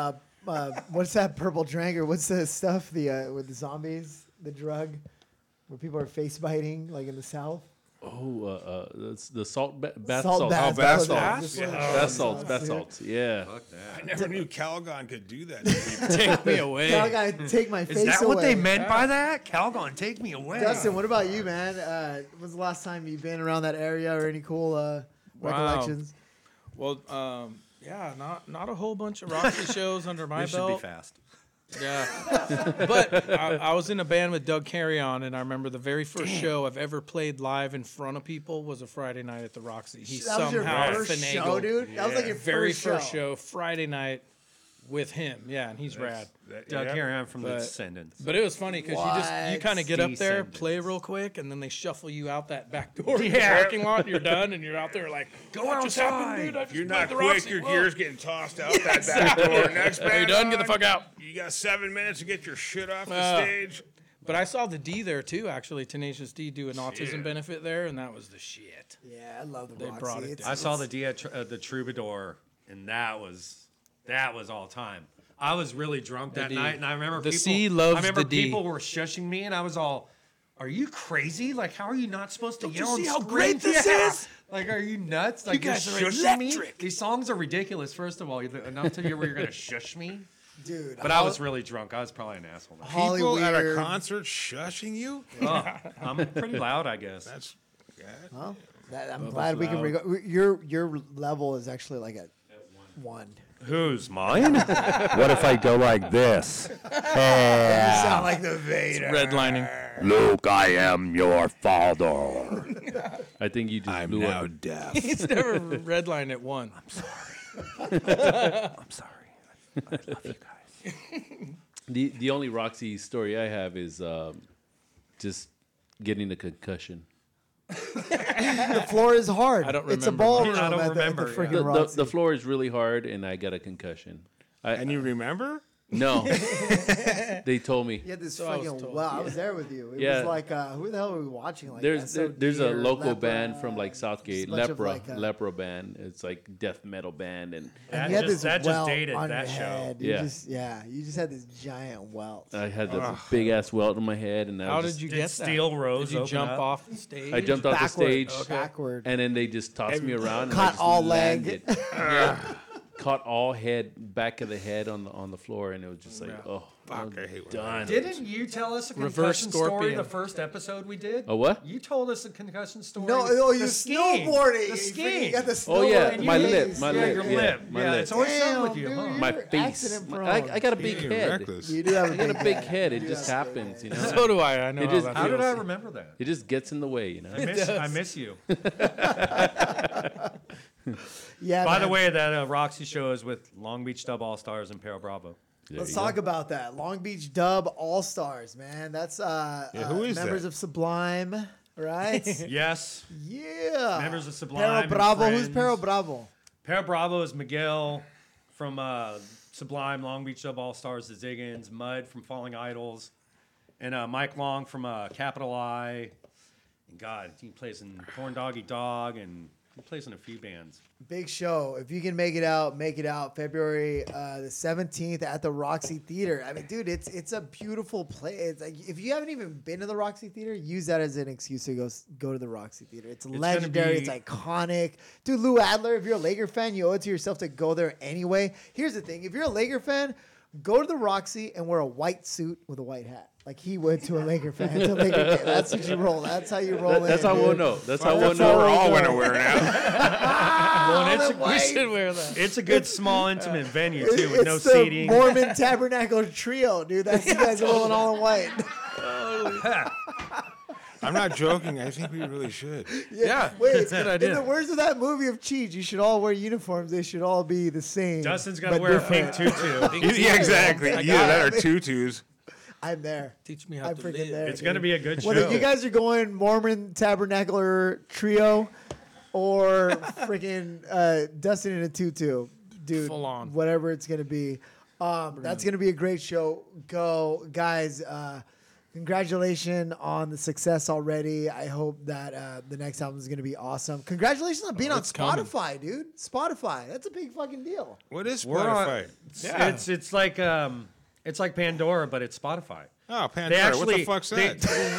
what's that purple drink or what's the stuff with the zombies, the drug, where people are face biting like in the South? Oh, that's the salt bath Salt salts. baths, bath that's what it salts. is. Yeah. Bath salts, bath salts. Yeah. I never knew Calgon could do that. Take me away. Y'all gotta take my face Is that away. what they meant by that? Calgon, take me away. Dustin, what about you, man? When's the last time you've been around that area or any cool recollections? Well, yeah, not a whole bunch of Roxy shows under my This should belt. be fast. Yeah, but I was in a band with Doug Carrion, and I remember the very first show I've ever played live in front of people was a Friday night at the Roxy. He That was your somehow first show, finagled dude? That was like your very first show, Friday night with him. Yeah, and he's rad. Doug Carrion from The But- Descendants. But it was funny because you What? kind of get up there, Descendants. play real quick, and then they shuffle you out that back door in Yeah. the parking lot, and you're done, and you're out there like, what just happened, dude? I just You're played not the quick. Roxy. Your Whoa." gear's getting tossed out that back door. Next Are you band done? Get the on. fuck out. You got 7 minutes to get your shit off the Uh, stage. But I saw the D there too, actually. Tenacious D do an autism benefit there, and that was the shit. Yeah, I love the They Roxy. brought it It's- I saw the D at the Troubadour, and that was all time. I was really drunk that D. night, and I remember The people. C loves I remember the D. people were shushing me, and I was all, "Are you crazy? Like, how are you not supposed to yell see and how scream? great this Yeah. is? Like, are you nuts? Like, guys you're are shushing me? electric." These songs are ridiculous. First of all, enough to you where you're gonna shush me. dude. But I was really drunk. I was probably an asshole. Holly People at a Weird. concert shushing you? Oh, I'm pretty loud, I guess. That's Well, I'm glad we can. Your level is actually like a 1. Who's mine? What if I go like this? You sound like the Vader. Redlining. Luke, I am your father. I think you just I'm blew now up. deaf. He's never redlined at one. I'm sorry. I love you guys. The only Roxy story I have is just getting a concussion. The floor is hard. I don't It's a remember ballroom mine. I don't at the remember, freaking The, Roxy. the floor is really hard, and I got a concussion. And you remember? No, they told me. You had this So I was fucking. told. Well, I was there with you. It Yeah. was like, who the hell were we watching? Like There's SOD there's a or local Lepra, band from like Southgate, just a bunch of, Lepra, like, Lepra band. It's like death metal band, and And you had this that just welt dated on that your show. head. Yeah. You just had this giant welt. I had this big ass welt on my head, and I How was did you Did get Steel that? Rose Did you open jump up? off the stage? I jumped off the Backward. stage, Backward. and then they just tossed me around. And I Caught just all leg. landed. Caught all head, back of the head on the floor, and it was just like, oh, Fuck, I hate when done. Didn't you tell us a Reverse concussion story scorpion. the first episode we did? A what? You told us a concussion story. No, oh, you The skiing. snowboarding. The You skiing. got the Oh, yeah, snowboarding my days. lip, my yeah, lip, your yeah, lip. my yeah, lip. it's always something Damn, with you, dude, huh? My You're face. accident prone. I got a big You're head. reckless. You do have a I got a big big head. head. It You just do have a big happens, you head. know. So do I. I know It how just- that How did feels. I remember that? It just gets in the way, you know. I miss you. Yeah. By the man. way, that Roxy show is with Long Beach Dub All Stars and Pero Bravo. Let's talk about that. Long Beach Dub All Stars, man. That's who is members that? of Sublime, right? Yes. Yeah. Members of Sublime Pero and Bravo. Who's Friends. Pero Bravo? Pero Bravo is Miguel from Sublime, Long Beach Dub All Stars, The Ziggins, Mud from Falling Idols, and Mike Long from Capital I. And God, he plays in Corn Doggy Dog, and he plays in a few bands. Big show. If you can make it out, make it out. February the 17th at the Roxy Theater. I mean, dude, it's a beautiful place. It's like, if you haven't even been to the Roxy Theater, use that as an excuse to go to the Roxy Theater. It's gonna legendary. be- It's iconic. Dude, Lou Adler, if you're a Laker fan, you owe it to yourself to go there anyway. Here's the thing. If you're a Laker fan, go to the Roxy and wear a white suit with a white hat. Like he went to a Laker fan. To a Laker game. That's what you roll. That's how you roll That's in, how we'll dude. know. That's how we'll That's how know. We're we'll all know. going to wear now. Well, and the We white. should wear that. it's a good, small, intimate venue, too, with It's no the seating. Mormon Tabernacle Trio, dude. That's you guys rolling all in white. I'm not joking. I think we really should. Yeah, Wait, that's a good idea. in the words of that movie of Cheech, you should all wear uniforms. They should all be the same. Dustin's going to but wear a different. pink tutu. Yeah, exactly. I Either got that or tutus. I'm there. Teach me how I'm to freaking live. there. It's going to be a good show. Whether you guys are going Mormon Tabernacle Trio or freaking Dustin in a tutu, dude. Full on. Whatever it's gonna be. That's gonna be a great show. Go, guys. Congratulations on the success already. I hope that the next album is going to be awesome. Congratulations on being on it's coming. Spotify, dude. Spotify. That's a big fucking deal. What is We're on- Spotify? It's like Pandora, but it's Spotify. Oh, Pandora. What the fuck's that?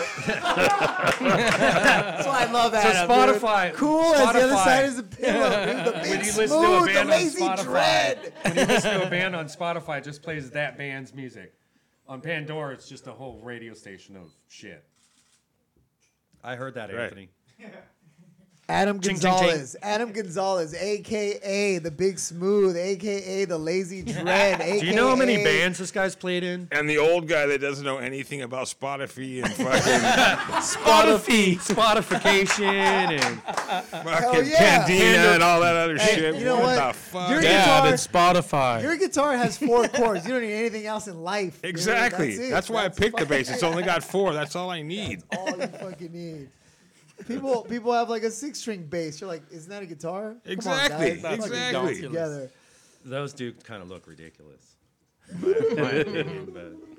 That's why I love So Adam, Spotify, dude. Cool as the other Spotify. side is the pillow, dude. The big When you listen to a smooth, the band on lazy Spotify, dread. when you listen to a band on Spotify, it just plays that band's music. On Pandora, it's just a whole radio station of shit. I heard that, Right. Anthony. Adam Ching, ching, Gonzalez. Adam Gonzalez, a.k.a. the Big Smooth, a.k.a. the Lazy Dread, a.k.a. Do you know how many bands this guy's played in? And the old guy that doesn't know anything about Spotify and fucking, Spotification and fucking yeah. Pandina and all that other Hey, shit. you know what what? the fuck? Your Dad, guitar, it's Spotify. your guitar has 4 chords. You don't need anything else in life. dude. Exactly. That's, it. That's why I picked the bass. It's only got 4. That's all I need. all you fucking need. People have like a 6-string bass. You're like, isn't that a guitar? Exactly. Come on, guys. Fucking Exactly. get together. those do kind of look ridiculous. My opinion,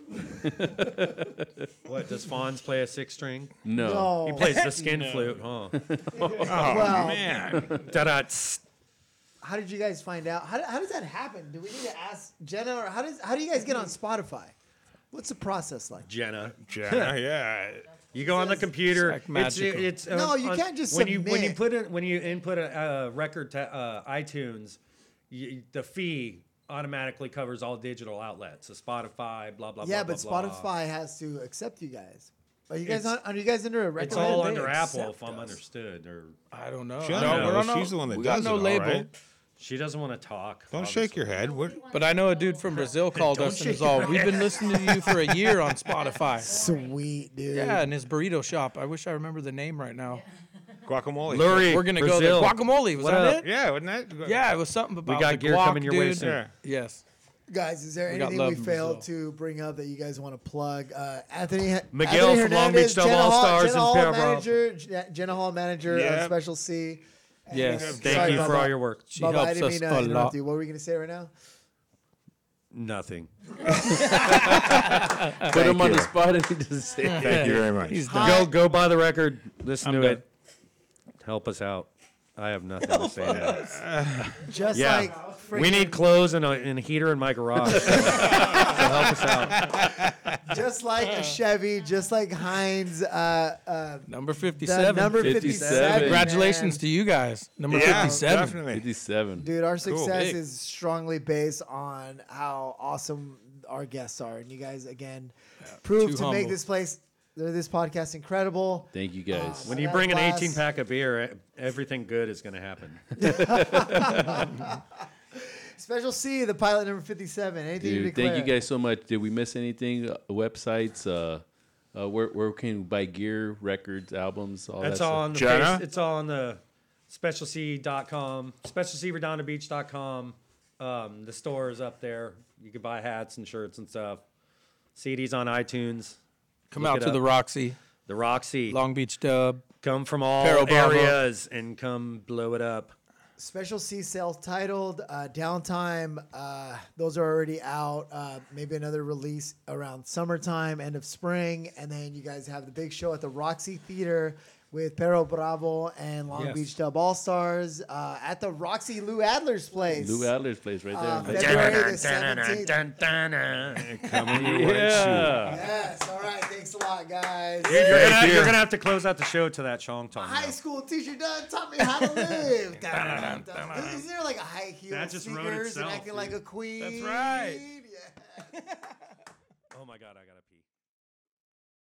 but what does Fonz play a 6-string? No. He plays the skin flute, huh? Oh, Well, man. Da-da. how did you guys find out? How does that happen? Do we need to ask Jenna, or how do you guys get on Spotify? What's the process like? Jenna. Jenna, yeah. You go on the computer. like magical. It's No, you can't just when you submit. when you input a record to iTunes, the fee automatically covers all digital outlets. So Spotify, blah blah. Yeah, blah, but blah, blah. Spotify has to accept you guys. Are you guys It's- are you guys under a record? It's all label? under They Apple, accept if I'm us. understood. Or I don't know. Jenna, I don't well, know. she's the one that We got does no it all, label. right? she doesn't want to talk. Don't shake your head. What? But I know a dude from Brazil called Don't us and shake is all, your we've been listening to you for a year on Spotify. Sweet, dude. Yeah, in his burrito shop. I wish I remember the name right now. Guacamole. Lurie, We're gonna Brazil. go there. Guacamole, was What that up? it? Yeah, wasn't that? Yeah, it was something about got the gear guac, coming your way dude. soon. Yeah. Yes. Guys, is there We got anything love we in failed Brazil. to bring up that you guys want to plug? Anthony Miguel Anthony from Long Hernandez, Beach Dub Jenna Hall- All-Stars Jenna and Hall Pearl manager, Jenna Hall manager Yep. of Special C. Yes. Thank Sorry, you for Bubba. all your work. She Bubba, I helps didn't us mean a to interrupt lot. you. What were you going to say right now? Nothing. Put him on the spot and he doesn't say it. Thank you very much. He's done. Go buy the record. Listen I'm to done. it. Help us out. I have nothing to say now. Just Yeah. like We need clothes and a heater in my garage. So help us out. just like a Chevy, just like Heinz, Number the 57. number 57. 57. Congratulations man. to you guys. Number Yeah, 57. definitely. 57. Dude, our success Big. is strongly based on how awesome our guests are, and you guys again prove too to make humble. this podcast incredible. Thank you guys. When you That bring an glass- 18-pack of beer, everything good is going to happen. Special C, the pilot number 57. Anything to Dude, declare? thank you guys so much. Did we miss anything? Websites? Where can we buy gear, records, albums, all That's that all stuff? on the Jenna? it's all on the specialc.com, specialcredondabeach.com. The store is up there. You can buy hats and shirts and stuff. CDs on iTunes. Come Look out it to the up. Roxy, The Roxy. Long Beach Dub. Come from all Pero Bravo. areas and come blow it up. Special C self-titled, Downtime. Those are already out. Maybe another release around summertime, end of spring, and then you guys have the big show at the Roxy Theater with Pero Bravo and Long Yes. Beach Dub All Stars at the Roxy Lou Adler's place. Lou Adler's place right there. February the 17th. Coming your way soon. Yeah. Yes. All right. Thanks a lot, guys. You're gonna have to close out the show to that Chong Tong. High school teacher done taught me how to live. Dun, dun, dun. Isn't there like a high heel That just wrote sneakers and itself, acting like dude. a queen? That's right. Yeah. Oh my God, I gotta pee.